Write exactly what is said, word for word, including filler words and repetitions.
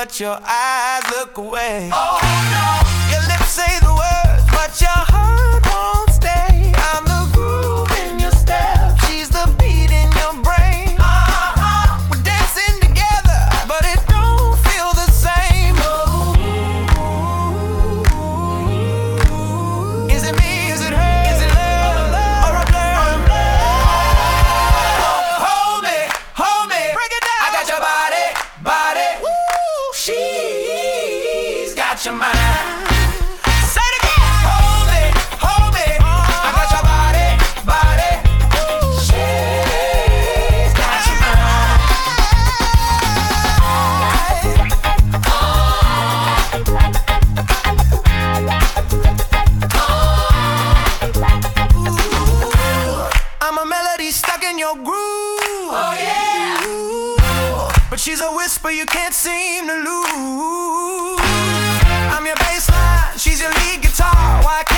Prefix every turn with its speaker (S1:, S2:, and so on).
S1: but your eyes look away. Oh no. Your lips say the words, but your heart won't stay. I'm the groove in your step, she's the beat in your brain. Uh-huh. We're dancing together, but it don't feel the same. Oh. Is it me? Is it her? Is it love or a blur? Hold me, hold me, break it down. I got your body, body. Woo. She's got your mind. Stuck in your groove, oh yeah. Ooh, but she's a whisper you can't seem to lose. I'm your bass line, she's your lead guitar. Why